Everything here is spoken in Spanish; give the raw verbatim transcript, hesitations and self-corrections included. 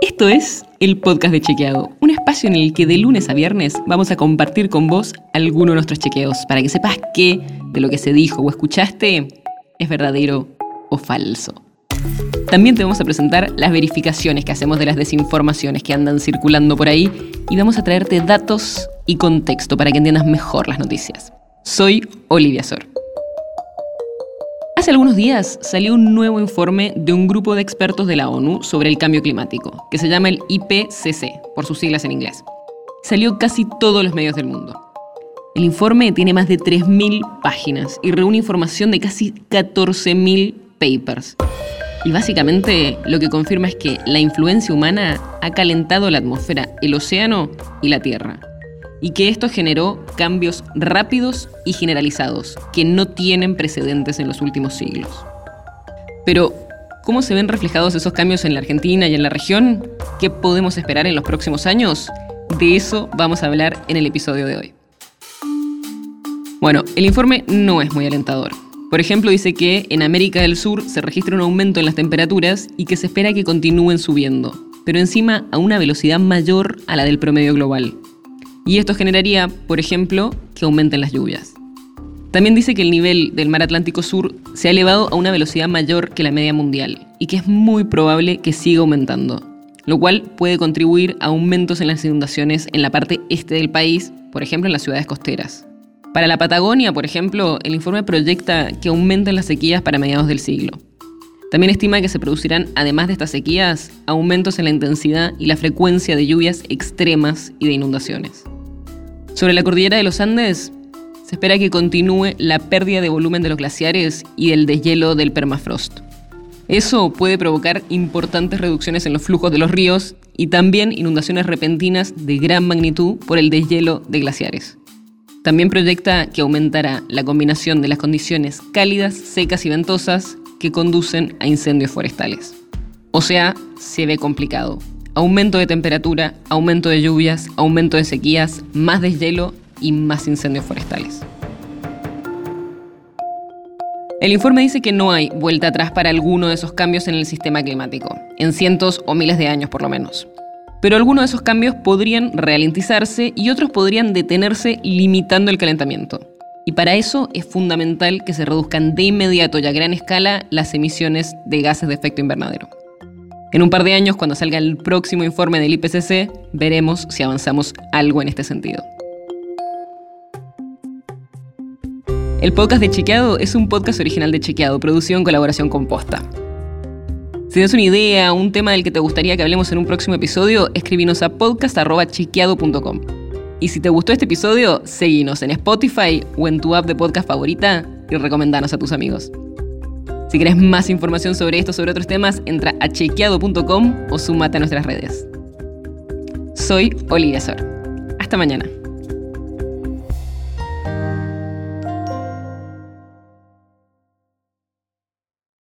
Esto es el podcast de Chequeado, un espacio en el que de lunes a viernes vamos a compartir con vos alguno de nuestros chequeos para que sepas qué de lo que se dijo o escuchaste es verdadero o falso. También te vamos a presentar las verificaciones que hacemos de las desinformaciones que andan circulando por ahí y vamos a traerte datos y contexto para que entiendas mejor las noticias. Soy Olivia Sor. Hace algunos días salió un nuevo informe de un grupo de expertos de la ONU sobre el cambio climático, que se llama el I P C C, por sus siglas en inglés. Salió casi todos los medios del mundo. El informe tiene más de tres mil páginas y reúne información de casi catorce mil papers. Y básicamente lo que confirma es que la influencia humana ha calentado la atmósfera, el océano y la Tierra. Y que esto generó cambios rápidos y generalizados que no tienen precedentes en los últimos siglos. Pero, ¿cómo se ven reflejados esos cambios en la Argentina y en la región? ¿Qué podemos esperar en los próximos años? De eso vamos a hablar en el episodio de hoy. Bueno, el informe no es muy alentador. Por ejemplo, dice que en América del Sur se registra un aumento en las temperaturas y que se espera que continúen subiendo, pero encima a una velocidad mayor a la del promedio global. Y esto generaría, por ejemplo, que aumenten las lluvias. También dice que el nivel del mar Atlántico Sur se ha elevado a una velocidad mayor que la media mundial y que es muy probable que siga aumentando, lo cual puede contribuir a aumentos en las inundaciones en la parte este del país, por ejemplo en las ciudades costeras. Para la Patagonia, por ejemplo, el informe proyecta que aumenten las sequías para mediados del siglo. También estima que se producirán, además de estas sequías, aumentos en la intensidad y la frecuencia de lluvias extremas y de inundaciones. Sobre la cordillera de los Andes, se espera que continúe la pérdida de volumen de los glaciares y del deshielo del permafrost. Eso puede provocar importantes reducciones en los flujos de los ríos y también inundaciones repentinas de gran magnitud por el deshielo de glaciares. También proyecta que aumentará la combinación de las condiciones cálidas, secas y ventosas que conducen a incendios forestales. O sea, se ve complicado. Aumento de temperatura, aumento de lluvias, aumento de sequías, más deshielo y más incendios forestales. El informe dice que no hay vuelta atrás para alguno de esos cambios en el sistema climático, en cientos o miles de años por lo menos. Pero algunos de esos cambios podrían ralentizarse y otros podrían detenerse limitando el calentamiento. Y para eso es fundamental que se reduzcan de inmediato y a gran escala las emisiones de gases de efecto invernadero. En un par de años, cuando salga el próximo informe del I P C C, veremos si avanzamos algo en este sentido. El podcast de Chequeado es un podcast original de Chequeado, producido en colaboración con Posta. Si tienes una idea o un tema del que te gustaría que hablemos en un próximo episodio, escribinos a podcast arroba chequeado punto com. Y si te gustó este episodio, seguinos en Spotify o en tu app de podcast favorita y recomendanos a tus amigos. Si querés más información sobre esto o sobre otros temas, entra a chequeado punto com o sumate a nuestras redes. Soy Olivia Sor. Hasta mañana.